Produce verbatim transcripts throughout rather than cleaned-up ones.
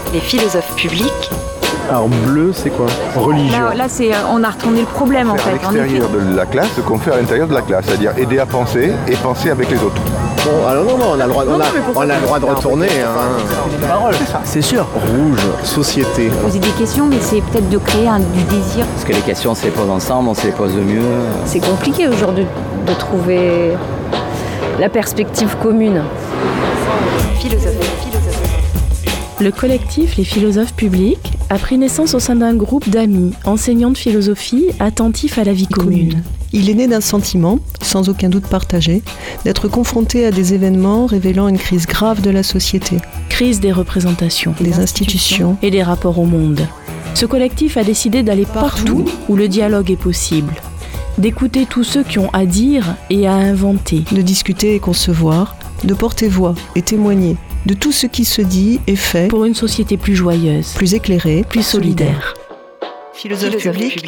Les philosophes publics. Alors bleu, c'est quoi? Religion. Là, là c'est, on a retourné le problème en fait. À l'extérieur de la classe, ce qu'on fait à l'intérieur de la classe, c'est-à-dire aider à penser et penser avec les autres. Bon, alors non, non, on a le droit, on a, on a le droit de retourner. Hein. C'est parole, c'est ça. C'est sûr. Rouge, société. Poser des questions, mais c'est peut-être de créer un, du désir. Parce que les questions, on se les pose ensemble, on se les pose mieux. C'est compliqué aujourd'hui de trouver la perspective commune. Philosophe, philosophe. Le collectif Les Philosophes Publics a pris naissance au sein d'un groupe d'amis, enseignants de philosophie, attentifs à la vie commune. Il est né d'un sentiment, sans aucun doute partagé, d'être confronté à des événements révélant une crise grave de la société. Crise des représentations, des institutions et des rapports au monde. Ce collectif a décidé d'aller partout où le dialogue est possible, d'écouter tous ceux qui ont à dire et à inventer, de discuter et concevoir, de porter voix et témoigner de tout ce qui se dit et fait pour une société plus joyeuse, plus éclairée, plus solidaire. Philosophe public.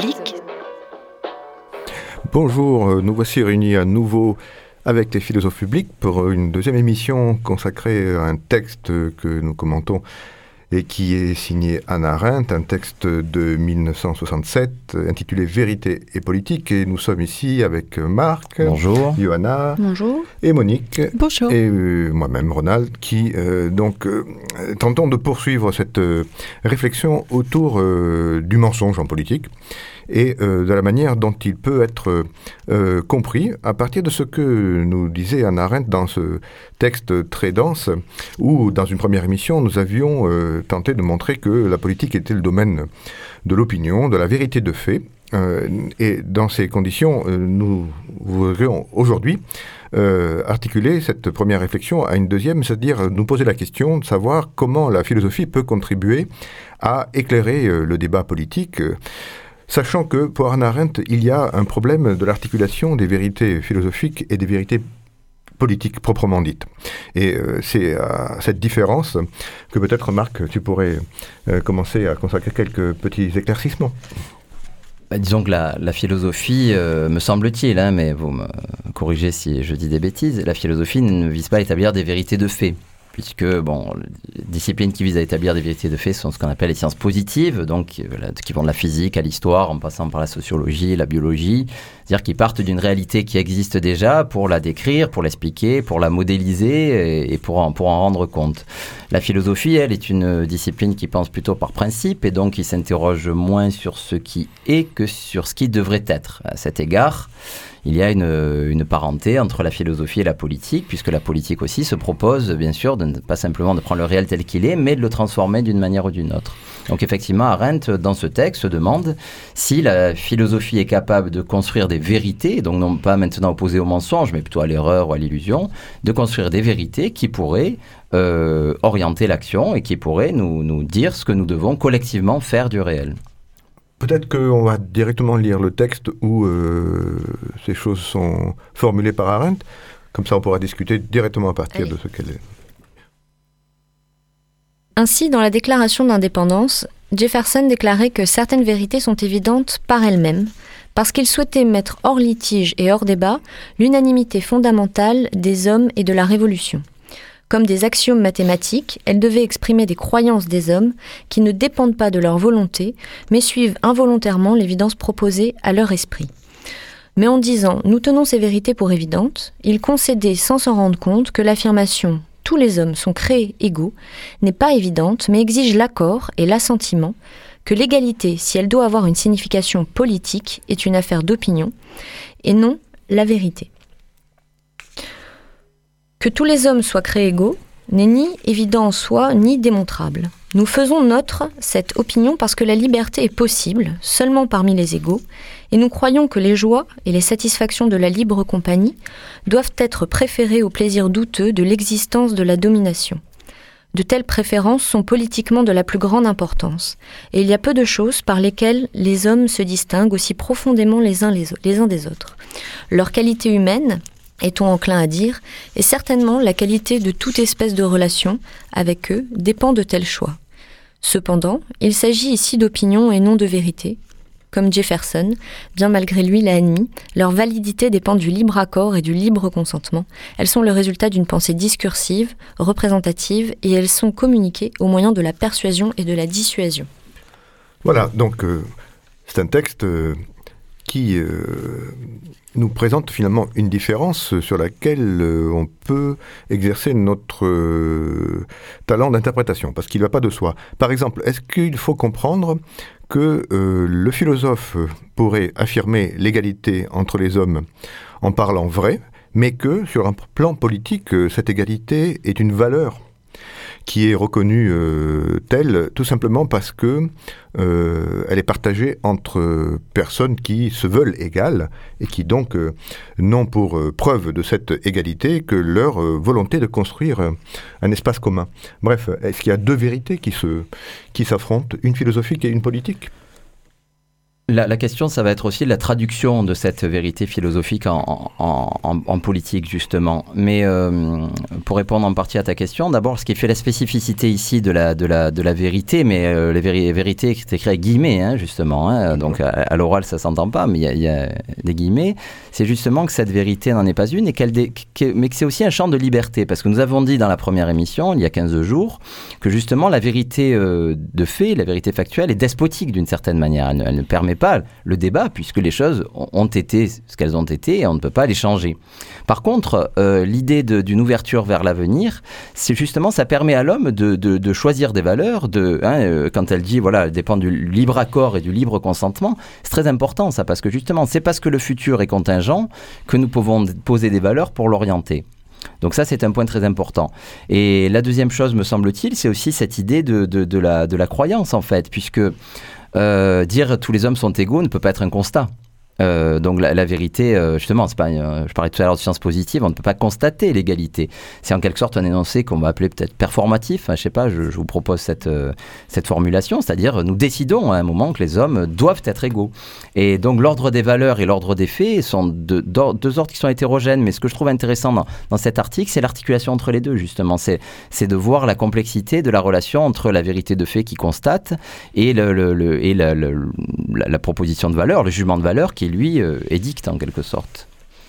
Bonjour, nous voici réunis à nouveau avec les philosophes publics pour une deuxième émission consacrée à un texte que nous commentons et qui est signé Hannah Arendt, un texte de mille neuf cent soixante-sept intitulé « Vérité et politique ». Et nous sommes ici avec Marc, bonjour, Johanna, bonjour, et Monique, bonjour, et euh, moi-même Ronald, qui euh, donc euh, tentons de poursuivre cette euh, réflexion autour euh, du mensonge en politique et euh, de la manière dont il peut être euh, compris à partir de ce que nous disait Hannah Arendt dans ce texte très dense, où dans une première émission nous avions euh, tenté de montrer que la politique était le domaine de l'opinion, de la vérité de fait, euh, et dans ces conditions euh, nous voudrions aujourd'hui euh, articuler cette première réflexion à une deuxième, c'est-à-dire nous poser la question de savoir comment la philosophie peut contribuer à éclairer euh, le débat politique, euh, sachant que pour Hannah Arendt, il y a un problème de l'articulation des vérités philosophiques et des vérités politiques proprement dites. Et euh, c'est à cette différence que peut-être, Marc, tu pourrais euh, commencer à consacrer quelques petits éclaircissements. Bah, disons que la, la philosophie, euh, me semble-t-il, hein, mais vous me corrigez si je dis des bêtises, la philosophie ne vise pas à établir des vérités de fait. Puisque, bon, les disciplines qui visent à établir des vérités de fait sont ce qu'on appelle les sciences positives, donc euh, qui vont de la physique à l'histoire, en passant par la sociologie, la biologie, c'est-à-dire qui partent d'une réalité qui existe déjà pour la décrire, pour l'expliquer, pour la modéliser et, et pour, en, pour en rendre compte. La philosophie, elle, est une discipline qui pense plutôt par principe et donc qui s'interroge moins sur ce qui est que sur ce qui devrait être. À cet égard, il y a une, une parenté entre la philosophie et la politique, puisque la politique aussi se propose, bien sûr, de ne pas simplement de prendre le réel tel qu'il est, mais de le transformer d'une manière ou d'une autre. Donc effectivement, Arendt, dans ce texte, se demande si la philosophie est capable de construire des vérités, donc non pas maintenant opposées au mensonge, mais plutôt à l'erreur ou à l'illusion, de construire des vérités qui pourraient euh, orienter l'action et qui pourraient nous, nous dire ce que nous devons collectivement faire du réel. Peut-être qu'on va directement lire le texte où euh, ces choses sont formulées par Arendt. Comme ça, on pourra discuter directement à partir Allez. de ce qu'elle est. Ainsi, dans la Déclaration d'indépendance, Jefferson déclarait que certaines vérités sont évidentes par elles-mêmes, parce qu'il souhaitait mettre hors litige et hors débat l'unanimité fondamentale des hommes et de la Révolution. Comme des axiomes mathématiques, elles devaient exprimer des croyances des hommes qui ne dépendent pas de leur volonté, mais suivent involontairement l'évidence proposée à leur esprit. Mais en disant « nous tenons ces vérités pour évidentes », il concédait sans s'en rendre compte que l'affirmation « tous les hommes sont créés égaux » n'est pas évidente, mais exige l'accord et l'assentiment, que l'égalité, si elle doit avoir une signification politique, est une affaire d'opinion, et non la vérité. Que tous les hommes soient créés égaux n'est ni évident en soi, ni démontrable. Nous faisons nôtre cette opinion parce que la liberté est possible, seulement parmi les égaux, et nous croyons que les joies et les satisfactions de la libre compagnie doivent être préférées aux plaisirs douteux de l'existence de la domination. De telles préférences sont politiquement de la plus grande importance, et il y a peu de choses par lesquelles les hommes se distinguent aussi profondément les uns, les, les uns des autres. Leur qualité humaine, est-on enclin à dire, et certainement la qualité de toute espèce de relation avec eux dépend de tels choix. Cependant, il s'agit ici d'opinion et non de vérité, comme Jefferson, bien malgré lui l'a admis, leur validité dépend du libre accord et du libre consentement. Elles sont le résultat d'une pensée discursive, représentative, et elles sont communiquées au moyen de la persuasion et de la dissuasion. Voilà, donc euh, c'est un texte euh, qui euh, nous présente finalement une différence sur laquelle euh, on peut exercer notre euh, talent d'interprétation, parce qu'il ne va pas de soi. Par exemple, est-ce qu'il faut comprendre que euh, le philosophe pourrait affirmer l'égalité entre les hommes en parlant vrai, mais que sur un plan politique, euh, cette égalité est une valeur qui est reconnue euh, telle tout simplement parce que euh, elle est partagée entre personnes qui se veulent égales et qui donc euh, n'ont pour euh, preuve de cette égalité que leur euh, volonté de construire euh, un espace commun. Bref, est-ce qu'il y a deux vérités qui se, qui s'affrontent, une philosophique et une politique ? La, la question, ça va être aussi la traduction de cette vérité philosophique en, en, en, en politique, justement. Mais euh, pour répondre en partie à ta question, d'abord, ce qui fait la spécificité ici de la, de la, de la vérité, mais euh, les véri- vérités qui est écrit avec guillemets, hein, justement, hein, donc à, à l'oral, ça ne s'entend pas, mais il y, y a des guillemets, c'est justement que cette vérité n'en est pas une, et qu'elle dé- que, mais que c'est aussi un champ de liberté, parce que nous avons dit dans la première émission, il y a quinze jours, que justement la vérité euh, de fait, la vérité factuelle, est despotique d'une certaine manière. Elle ne, elle ne permet pas le débat, puisque les choses ont été ce qu'elles ont été et on ne peut pas les changer. Par contre, euh, l'idée de, d'une ouverture vers l'avenir, c'est justement, ça permet à l'homme de, de, de choisir des valeurs, de, hein, euh, quand elle dit, voilà, elle dépend du libre accord et du libre consentement, c'est très important ça, parce que justement, c'est parce que le futur est contingent que nous pouvons poser des valeurs pour l'orienter. Donc ça, c'est un point très important. Et la deuxième chose, me semble-t-il, c'est aussi cette idée de, de, de, la, de la croyance, en fait, puisque Euh, dire tous les hommes sont égaux ne peut pas être un constat. Euh, donc la, la vérité, euh, justement, c'est pas, euh, je parlais tout à l'heure de science positive, on ne peut pas constater l'égalité. C'est en quelque sorte un énoncé qu'on va appeler peut-être performatif. Hein, je sais pas, je, je vous propose cette, euh, cette formulation, c'est-à-dire nous décidons à un moment que les hommes doivent être égaux. Et donc l'ordre des valeurs et l'ordre des faits sont de, de, deux ordres qui sont hétérogènes. Mais ce que je trouve intéressant dans, dans cet article, c'est l'articulation entre les deux, justement. C'est, c'est de voir la complexité de la relation entre la vérité de fait qui constate et, le, le, le, et la, le, la, la proposition de valeur, le jugement de valeur qui, lui, euh, édicte en quelque sorte.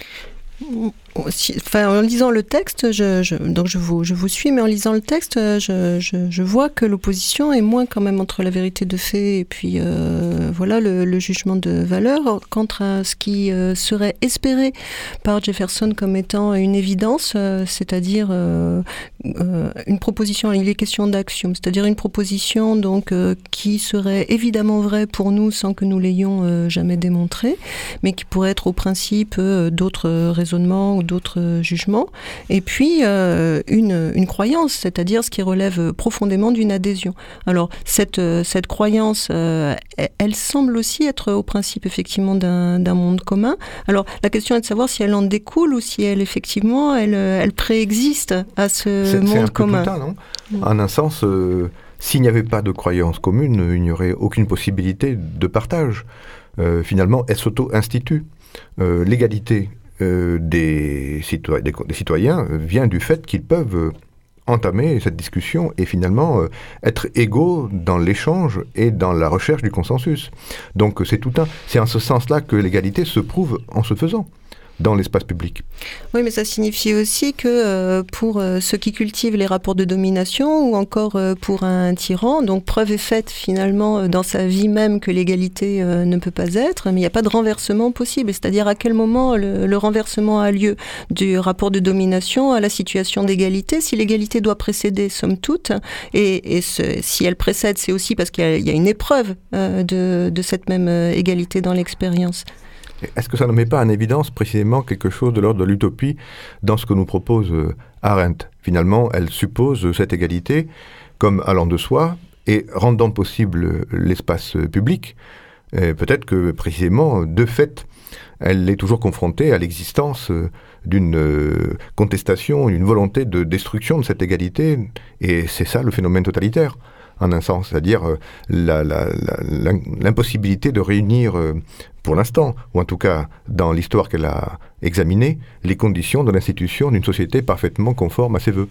Enfin, en lisant le texte, je, je, donc je vous, je vous suis, mais en lisant le texte, je, je, je vois que l'opposition est moins quand même entre la vérité de fait et puis euh, voilà le, le jugement de valeur, quant à ce qui euh, serait espéré par Jefferson comme étant une évidence, euh, c'est-à-dire euh, euh, une proposition, il est question d'axiome, c'est-à-dire une proposition donc euh, qui serait évidemment vraie pour nous sans que nous l'ayons euh, jamais démontrée, mais qui pourrait être au principe euh, d'autres raisonnements ou d'autres jugements, et puis euh, une, une croyance, c'est-à-dire ce qui relève profondément d'une adhésion. Alors cette, cette croyance, euh, elle semble aussi être au principe effectivement d'un, d'un monde commun. Alors la question est de savoir si elle en découle ou si elle effectivement elle, elle préexiste à ce c'est, monde c'est un commun. Peu tout ça, non ? En un sens, euh, s'il n'y avait pas de croyance commune, il n'y aurait aucune possibilité de partage. Euh, finalement, elle s'auto-institue. Euh, l'égalité Euh, des, citoy- des, des citoyens euh, vient du fait qu'ils peuvent euh, entamer cette discussion et finalement euh, être égaux dans l'échange et dans la recherche du consensus. Donc c'est tout un, c'est en ce sens-là que l'égalité se prouve en se faisant dans l'espace public. Oui, mais ça signifie aussi que euh, pour euh, ceux qui cultivent les rapports de domination ou encore euh, pour un tyran, donc preuve est faite finalement euh, dans sa vie même que l'égalité euh, ne peut pas être, mais il n'y a pas de renversement possible. C'est-à-dire à quel moment le, le renversement a lieu du rapport de domination à la situation d'égalité, si l'égalité doit précéder, somme toute, et, et ce, si elle précède, c'est aussi parce qu'il y a, il y a une épreuve euh, de, de cette même euh, égalité dans l'expérience. Est-ce que ça ne met pas en évidence précisément quelque chose de l'ordre de l'utopie dans ce que nous propose euh, Arendt ? Finalement, elle suppose cette égalité comme allant de soi et rendant possible l'espace public. Et peut-être que précisément, de fait, elle est toujours confrontée à l'existence d'une euh, contestation, une volonté de destruction de cette égalité, et c'est ça le phénomène totalitaire. En un sens, c'est-à-dire euh, la, la, la, l'impossibilité de réunir, euh, pour l'instant, ou en tout cas dans l'histoire qu'elle a examinée, les conditions de l'institution d'une société parfaitement conforme à ses vœux.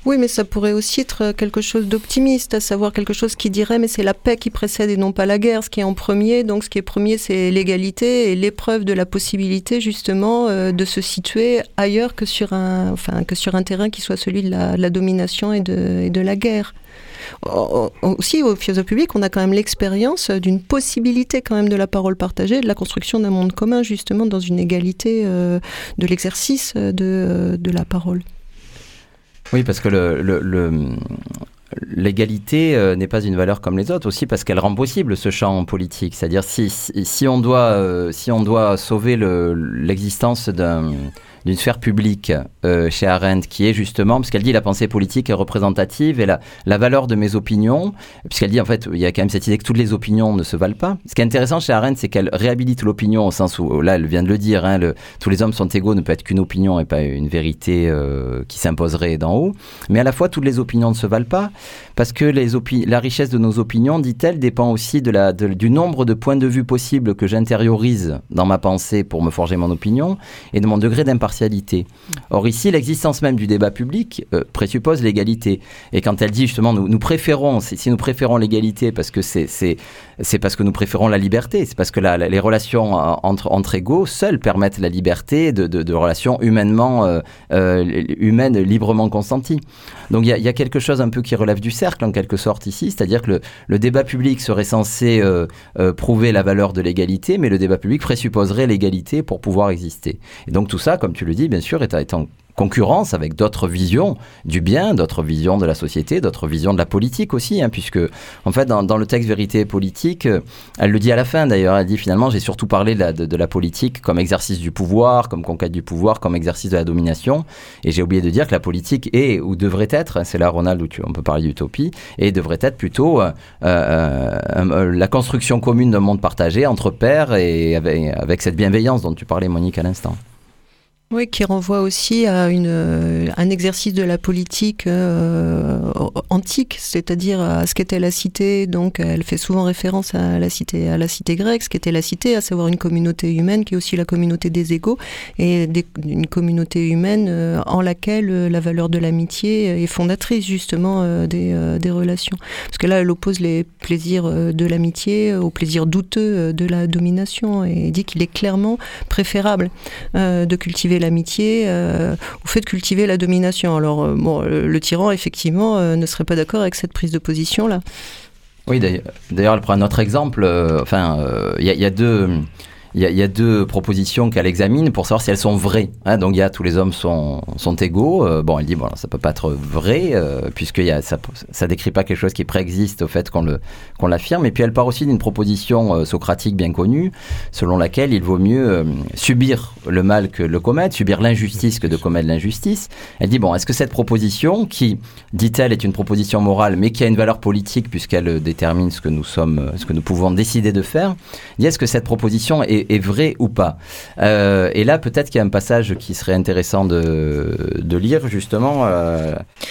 Oui, mais ça pourrait aussi être quelque chose d'optimiste, à savoir quelque chose qui dirait mais c'est la paix qui précède et non pas la guerre, ce qui est en premier. Donc ce qui est premier, c'est l'égalité et l'épreuve de la possibilité justement euh, de se situer ailleurs que sur un, enfin, que sur un terrain qui soit celui de la, de la domination et de, et de la guerre. Aussi, au philosophe public, on a quand même l'expérience d'une possibilité quand même de la parole partagée, de la construction d'un monde commun, justement, dans une égalité euh, de l'exercice de, de la parole. Oui, parce que le, le, le, l'égalité euh, n'est pas une valeur comme les autres, aussi parce qu'elle rend possible ce champ politique. C'est-à-dire, si, si, si, on, doit, euh, si on doit sauver le, l'existence d'un... d'une sphère publique euh, chez Arendt qui est justement, parce qu'elle dit la pensée politique est représentative et la, la valeur de mes opinions, puisqu'elle dit en fait il y a quand même cette idée que toutes les opinions ne se valent pas. Ce qui est intéressant chez Arendt, c'est qu'elle réhabilite l'opinion au sens où, là elle vient de le dire, hein, le, tous les hommes sont égaux ne peut être qu'une opinion et pas une vérité euh, qui s'imposerait d'en haut, mais à la fois toutes les opinions ne se valent pas, parce que les opi- la richesse de nos opinions, dit-elle, dépend aussi de la, de, du nombre de points de vue possibles que j'intériorise dans ma pensée pour me forger mon opinion et de mon degré d'impartialité. Or ici, l'existence même du débat public euh, présuppose l'égalité. Et quand elle dit justement, nous, nous préférons, si nous préférons l'égalité parce que c'est, c'est, c'est parce que nous préférons la liberté, c'est parce que la, la, les relations entre, entre égaux seules permettent la liberté de, de, de relations humainement, euh, euh, humaines librement consenties. Donc il y, y a quelque chose un peu qui relève du cercle en quelque sorte ici, c'est-à-dire que le, le débat public serait censé euh, euh, prouver la valeur de l'égalité, mais le débat public présupposerait l'égalité pour pouvoir exister. Et donc tout ça, comme tu le dis, bien sûr, est, est en concurrence avec d'autres visions du bien, d'autres visions de la société, d'autres visions de la politique aussi, hein, puisque, en fait, dans, dans le texte Vérité et politique, euh, elle le dit à la fin d'ailleurs, elle dit finalement, j'ai surtout parlé de la, de, de la politique comme exercice du pouvoir, comme conquête du pouvoir, comme exercice de la domination, et j'ai oublié de dire que la politique est, ou devrait être, c'est là, Ronald, où tu, on peut parler d'utopie, et devrait être plutôt euh, euh, euh, la construction commune d'un monde partagé entre pairs et avec, avec cette bienveillance dont tu parlais, Monique, à l'instant. Oui, qui renvoie aussi à une, euh, un exercice de la politique euh, antique, c'est-à-dire à ce qu'était la cité. Donc, elle fait souvent référence à la cité, à la cité grecque, ce qu'était la cité, à savoir une communauté humaine qui est aussi la communauté des égaux, et des, une communauté humaine euh, en laquelle euh, la valeur de l'amitié est fondatrice justement euh, des, euh, des relations. Parce que là, elle oppose les plaisirs euh, de l'amitié aux plaisirs douteux euh, de la domination, et dit qu'il est clairement préférable euh, de cultiver l'amitié euh, au fait de cultiver la domination. Alors, euh, bon, le, le tyran, effectivement, euh, ne serait pas d'accord avec cette prise de position-là. Oui, d'ailleurs, d'ailleurs elle prend un autre exemple. Euh, enfin, il euh, y, y a deux... Il y, a, il y a deux propositions qu'elle examine pour savoir si elles sont vraies. Hein, donc il y a tous les hommes sont, sont égaux. Euh, bon, elle dit bon, ça peut pas être vrai euh, puisque y a, ça, ça décrit pas quelque chose qui préexiste au fait qu'on le qu'on l'affirme. Et puis elle part aussi d'une proposition euh, socratique bien connue, selon laquelle il vaut mieux euh, subir le mal que le commettre, subir l'injustice que de commettre l'injustice. Elle dit bon, est-ce que cette proposition, qui dit-elle est une proposition morale, mais qui a une valeur politique puisqu'elle détermine ce que nous sommes, ce que nous pouvons décider de faire, dit est-ce que cette proposition est est vrai ou pas. Euh, et là, peut-être qu'il y a un passage qui serait intéressant de, de lire, justement. Euh...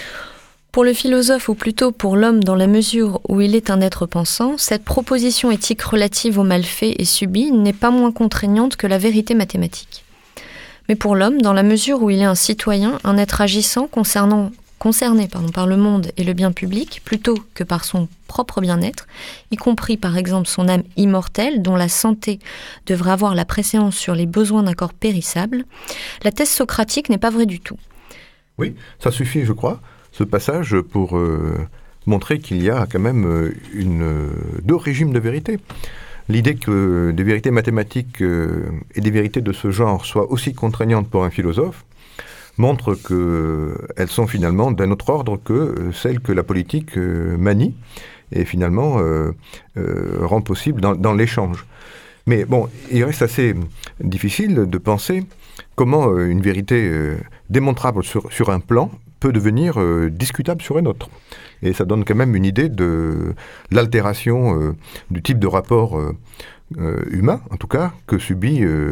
Pour le philosophe, ou plutôt pour l'homme dans la mesure où il est un être pensant, cette proposition éthique relative au mal fait et subi n'est pas moins contraignante que la vérité mathématique. Mais pour l'homme, dans la mesure où il est un citoyen, un être agissant concernant concerné pardon, par le monde et le bien public, plutôt que par son propre bien-être, y compris par exemple son âme immortelle, dont la santé devrait avoir la préséance sur les besoins d'un corps périssable, la thèse socratique n'est pas vraie du tout. Oui, ça suffit, je crois, ce passage pour euh, montrer qu'il y a quand même une, deux régimes de vérité. L'idée que des vérités mathématiques euh, et des vérités de ce genre soient aussi contraignantes pour un philosophe montre qu'elles sont finalement d'un autre ordre que celles que la politique euh, manie et finalement euh, euh, rend possible dans, dans l'échange. Mais bon, il reste assez difficile de penser comment euh, une vérité euh, démontrable sur, sur un plan peut devenir euh, discutable sur un autre. Et ça donne quand même une idée de l'altération euh, du type de rapport euh, euh, humain, en tout cas, que subit euh,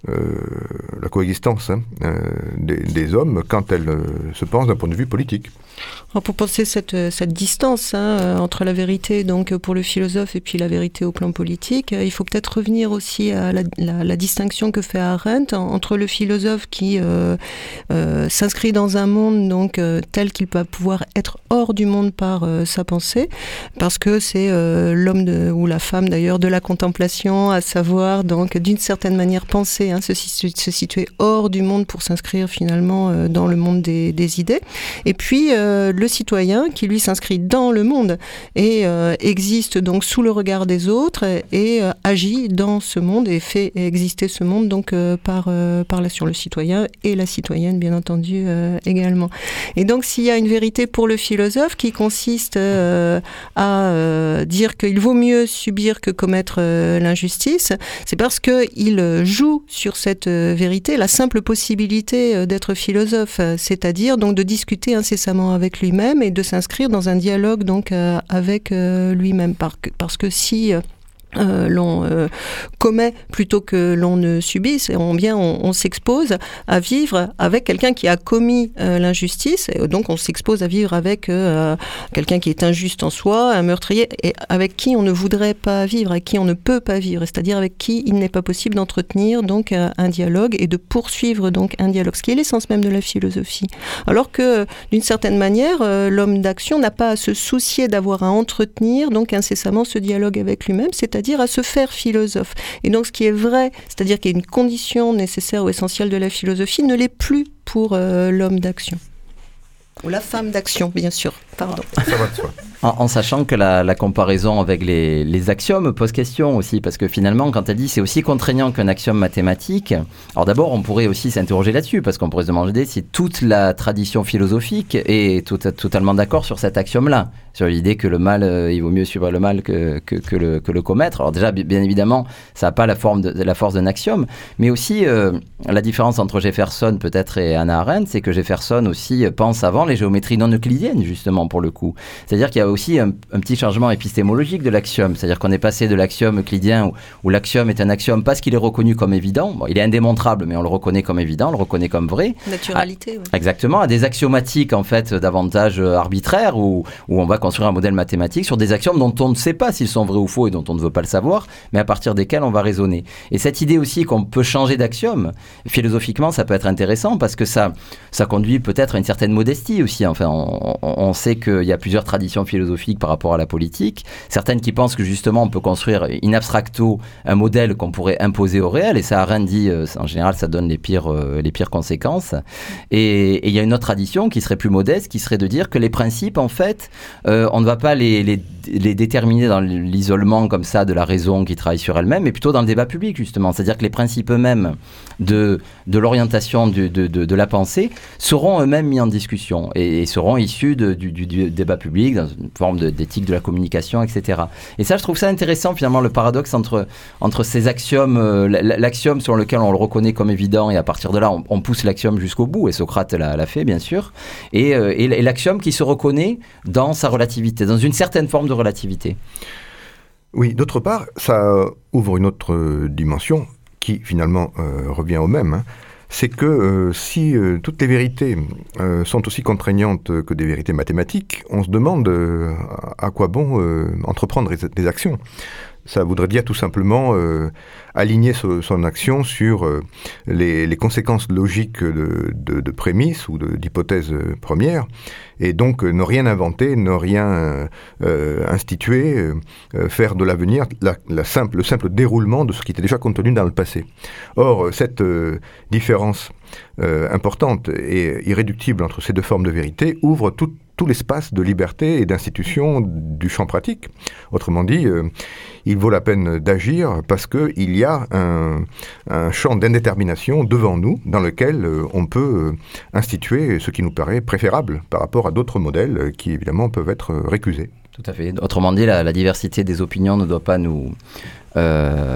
euh, la coexistence hein, euh, des, des hommes quand elles euh, se pensent d'un point de vue politique. Alors pour penser cette, cette distance hein, entre la vérité donc pour le philosophe et puis la vérité au plan politique, il faut peut-être revenir aussi à la, la, la distinction que fait Arendt entre le philosophe qui euh, euh, s'inscrit dans un monde donc euh, tel qu'il peut pouvoir être hors du monde par euh, sa pensée, parce que c'est euh, l'homme de, ou la femme d'ailleurs de la contemplation, à savoir donc d'une certaine manière penser, hein, se, se situer hors du monde pour s'inscrire finalement euh, dans le monde des, des idées, et puis euh, le citoyen qui lui s'inscrit dans le monde et euh, existe donc sous le regard des autres et, et euh, agit dans ce monde et fait exister ce monde donc euh, par, euh, par là sur le citoyen et la citoyenne bien entendu euh, également. Et donc s'il y a une vérité pour le philosophe qui consiste euh, à euh, dire qu'il vaut mieux subir que commettre euh, l'injustice, c'est parce qu'il joue sur cette euh, vérité la simple possibilité euh, d'être philosophe, c'est-à-dire donc de discuter incessamment avec lui-même et de s'inscrire dans un dialogue donc euh, avec euh, lui-même par, parce que si euh, Euh, l'on euh, commet plutôt que l'on ne subisse, on, bien on, on s'expose à vivre avec quelqu'un qui a commis euh, l'injustice, et donc on s'expose à vivre avec euh, quelqu'un qui est injuste en soi, un meurtrier, et avec qui on ne voudrait pas vivre, avec qui on ne peut pas vivre, c'est-à-dire avec qui il n'est pas possible d'entretenir donc euh, un dialogue et de poursuivre donc un dialogue, ce qui est l'essence même de la philosophie. Alors que d'une certaine manière, euh, l'homme d'action n'a pas à se soucier d'avoir à entretenir donc incessamment ce dialogue avec lui-même, c'est-à-dire c'est-à-dire à se faire philosophe. Et donc ce qui est vrai, c'est-à-dire qu'il y a une condition nécessaire ou essentielle de la philosophie, ne l'est plus pour euh, l'homme d'action. Ou la femme d'action, bien sûr. Pardon. Ça va de soi. En, en sachant que la, la comparaison avec les, les axiomes pose question aussi, parce que finalement, quand elle dit c'est aussi contraignant qu'un axiome mathématique, alors d'abord, on pourrait aussi s'interroger là-dessus, parce qu'on pourrait se demander si toute la tradition philosophique est tout, totalement d'accord sur cet axiome-là, sur l'idée que le mal, euh, il vaut mieux suivre le mal que, que, que, le, que le commettre. Alors déjà, bien évidemment, ça n'a pas la, forme de, la force d'un axiome, mais aussi euh, la différence entre Jefferson peut-être et Hannah Arendt, c'est que Jefferson aussi pense avant les géométries non euclidiennes, justement, pour le coup. C'est-à-dire qu'il y a aussi un, un petit changement épistémologique de l'axiome, c'est-à-dire qu'on est passé de l'axiome euclidien où, où l'axiome est un axiome parce qu'il est reconnu comme évident, bon, il est indémontrable, mais on le reconnaît comme évident, on le reconnaît comme vrai. Naturalité, à, oui. Exactement, à des axiomatiques, en fait, davantage arbitraires, où, où on va construire un modèle mathématique sur des axiomes dont on ne sait pas s'ils sont vrais ou faux et dont on ne veut pas le savoir, mais à partir desquels on va raisonner. Et cette idée aussi qu'on peut changer d'axiome, philosophiquement, ça peut être intéressant parce que ça, ça conduit peut-être à une certaine modestie aussi. Enfin, on, on, on sait qu'il y a plusieurs traditions philosophiques par rapport à la politique, certaines qui pensent que justement on peut construire in abstracto un modèle qu'on pourrait imposer au réel, et ça, Arendt dit, euh, en général, ça donne les pires, euh, les pires conséquences. Et il y a une autre tradition qui serait plus modeste, qui serait de dire que les principes, en fait, euh, on ne va pas les, les, les déterminer dans l'isolement comme ça de la raison qui travaille sur elle-même, mais plutôt dans le débat public, justement. C'est-à-dire que les principes eux-mêmes de, de l'orientation de, de, de, de la pensée seront eux-mêmes mis en discussion et, et seront issus de, du, du, du débat public, dans une forme de, d'éthique de la communication, et cetera. Et ça, je trouve ça intéressant, finalement, le paradoxe entre, entre ces axiomes, euh, l'axiome sur lequel on le reconnaît comme évident, et à partir de là, on, on pousse l'axiome jusqu'au bout, et Socrate l'a, l'a fait, bien sûr, et, euh, et, et l'axiome qui se reconnaît dans sa relativité, dans une certaine forme de relativité. Oui, d'autre part, ça ouvre une autre dimension qui, finalement, euh, revient au même, hein. C'est que euh, si euh, toutes les vérités euh, sont aussi contraignantes que des vérités mathématiques, on se demande euh, à quoi bon euh, entreprendre des, des actions. Ça voudrait dire tout simplement euh, aligner so, son action sur euh, les, les conséquences logiques de, de, de prémices ou de, d'hypothèses premières, et donc euh, ne rien inventer, ne rien euh, instituer, euh, faire de l'avenir la, la simple, le simple déroulement de ce qui était déjà contenu dans le passé. Or, cette euh, différence euh, importante et irréductible entre ces deux formes de vérité ouvre tout tout l'espace de liberté et d'institution du champ pratique. Autrement dit, euh, il vaut la peine d'agir parce qu'il y a un, un champ d'indétermination devant nous dans lequel euh, on peut euh, instituer ce qui nous paraît préférable par rapport à d'autres modèles euh, qui évidemment peuvent être euh, récusés. Tout à fait. Autrement dit, la, la diversité des opinions ne doit pas nous, euh,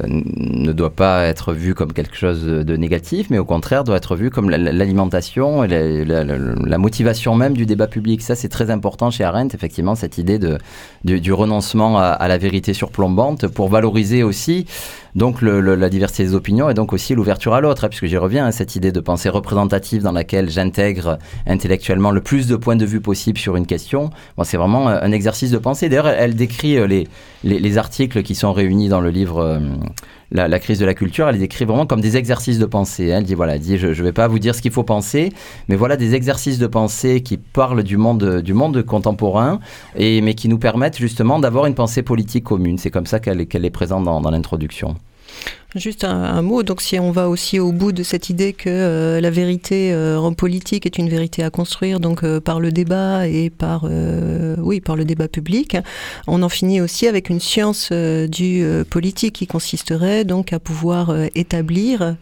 ne doit pas être vu comme quelque chose de négatif, mais au contraire doit être vu comme l'alimentation et la, la, la, la motivation même du débat public. Ça, c'est très important chez Arendt, effectivement, cette idée de, du, du renoncement à, à la vérité surplombante pour valoriser aussi donc le, le, la diversité des opinions et donc aussi l'ouverture à l'autre, hein, puisque j'y reviens, hein, cette idée de pensée représentative dans laquelle j'intègre intellectuellement le plus de points de vue possible sur une question. Bon, c'est vraiment un exercice de pensée. D'ailleurs, elle, elle décrit les, les, les articles qui sont réunis dans le livre euh, la, la crise de la culture, elle les décrit vraiment comme des exercices de pensée. Hein. Elle dit, voilà, elle dit, je ne vais pas vous dire ce qu'il faut penser, mais voilà des exercices de pensée qui parlent du monde, du monde contemporain, et, mais qui nous permettent justement d'avoir une pensée politique commune. C'est comme ça qu'elle, qu'elle est présente dans, dans l'introduction. Juste un, un mot, donc si on va aussi au bout de cette idée que euh, la vérité euh, en politique est une vérité à construire, donc euh, par le débat et par, euh, oui, par le débat public, on en finit aussi avec une science euh, du euh, politique qui consisterait donc à pouvoir euh, établir,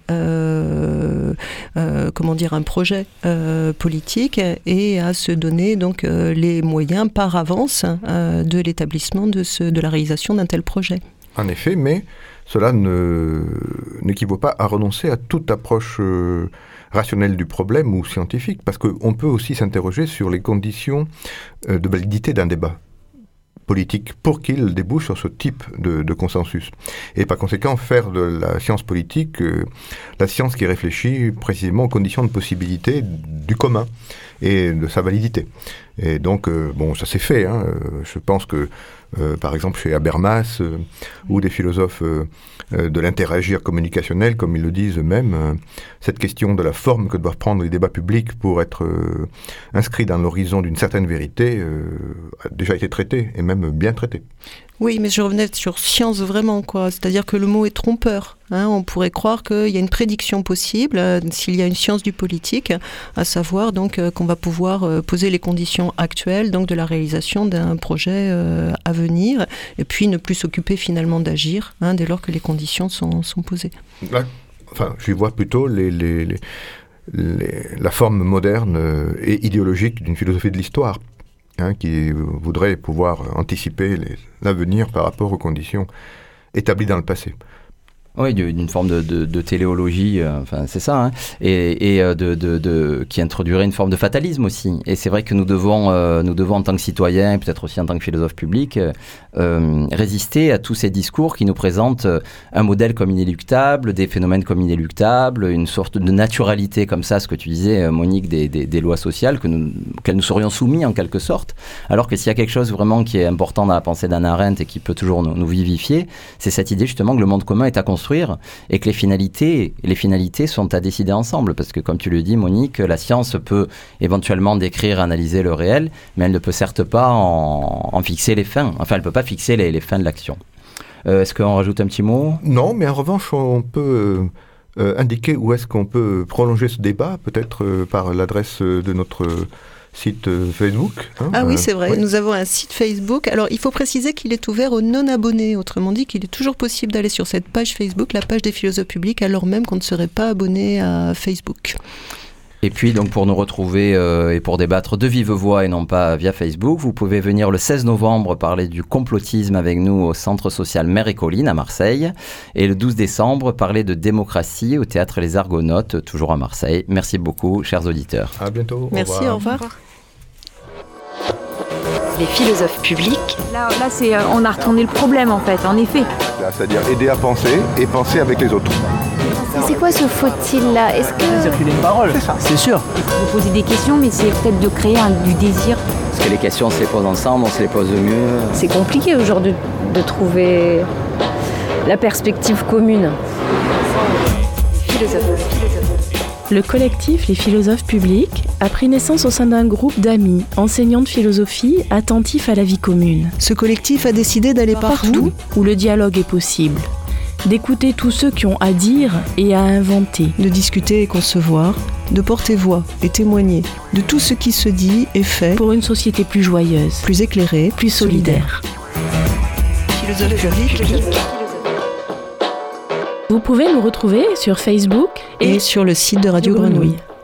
euh, euh, comment dire, un projet euh, politique et à se donner donc euh, les moyens par avance euh, de l'établissement de, ce, de la réalisation d'un tel projet. En effet, mais cela ne, n'équivaut pas à renoncer à toute approche euh, rationnelle du problème ou scientifique, parce qu'on peut aussi s'interroger sur les conditions euh, de validité d'un débat politique pour qu'il débouche sur ce type de, de consensus. Et par conséquent, faire de la science politique euh, la science qui réfléchit précisément aux conditions de possibilité du commun et de sa validité. Et donc, euh, bon, ça s'est fait. Hein. Je pense que, euh, par exemple, chez Habermas, euh, ou des philosophes euh, euh, de l'interagir communicationnel, comme ils le disent eux-mêmes, euh, cette question de la forme que doivent prendre les débats publics pour être euh, inscrits dans l'horizon d'une certaine vérité euh, a déjà été traitée, et même bien traitée. Oui, mais je revenais sur science vraiment, quoi. C'est-à-dire que le mot est trompeur. Hein. On pourrait croire qu'il y a une prédiction possible euh, s'il y a une science du politique, à savoir donc euh, qu'on va pouvoir euh, poser les conditions actuelles donc de la réalisation d'un projet euh, à venir, et puis ne plus s'occuper finalement d'agir hein, dès lors que les conditions sont, sont posées. Là, enfin, j'y vois plutôt les, les, les, les, la forme moderne euh, et idéologique d'une philosophie de l'histoire. Hein, qui voudrait pouvoir anticiper les, l'avenir par rapport aux conditions établies dans le passé. Oui, d'une forme de, de, de téléologie, euh, enfin c'est ça, hein, et, et de, de, de, qui introduirait une forme de fatalisme aussi. Et c'est vrai que nous devons, euh, nous devons en tant que citoyens, et peut-être aussi en tant que philosophes publics, euh, résister à tous ces discours qui nous présentent un modèle comme inéluctable, des phénomènes comme inéluctables, une sorte de naturalité comme ça, ce que tu disais, Monique, des, des, des lois sociales que nous, auxquelles nous serions soumis en quelque sorte. Alors que s'il y a quelque chose vraiment qui est important dans la pensée d'Hannah Arendt et qui peut toujours nous, nous vivifier, c'est cette idée justement que le monde commun est à construire et que les finalités, les finalités sont à décider ensemble. Parce que, comme tu le dis, Monique, la science peut éventuellement décrire, analyser le réel, mais elle ne peut certes pas en, en fixer les fins. Enfin, elle ne peut pas fixer les, les fins de l'action. Euh, est-ce qu'on rajoute un petit mot ? Non, mais en revanche, on peut euh, indiquer où est-ce qu'on peut prolonger ce débat, peut-être euh, par l'adresse de notre site Facebook. Hein, ah oui, c'est vrai. Euh, oui. Nous avons un site Facebook. Alors, il faut préciser qu'il est ouvert aux non-abonnés. Autrement dit, qu'il est toujours possible d'aller sur cette page Facebook, la page des philosophes publics, alors même qu'on ne serait pas abonné à Facebook. Et puis, donc, pour nous retrouver euh, et pour débattre de vive voix et non pas via Facebook, vous pouvez venir le seize novembre parler du complotisme avec nous au Centre social Mer et Collines à Marseille. Et le douze décembre, parler de démocratie au Théâtre Les Argonautes, toujours à Marseille. Merci beaucoup, chers auditeurs. À bientôt. Merci, au revoir. Au revoir. Les philosophes publics. Là, là c'est, euh, on a retourné le problème, en fait, en effet. Là, c'est-à-dire aider à penser et penser avec les autres. C'est quoi ce faut-il là ? Est-ce que... Circuler une parole, c'est ça, c'est sûr. Vous posez des questions, mais c'est peut-être de créer un, du désir. Parce que les questions, on se les pose ensemble, on se les pose mieux. C'est compliqué aujourd'hui de trouver la perspective commune. Philosophes. Le collectif Les Philosophes Publics a pris naissance au sein d'un groupe d'amis, enseignants de philosophie, attentifs à la vie commune. Ce collectif a décidé d'aller partout, Partout où le dialogue est possible, d'écouter tous ceux qui ont à dire et à inventer, de discuter et concevoir, de porter voix et témoigner de tout ce qui se dit et fait pour une société plus joyeuse, plus éclairée, plus solidaire. Philosophes publics. Vous pouvez nous retrouver sur Facebook et, et sur le site de Radio Grenouille.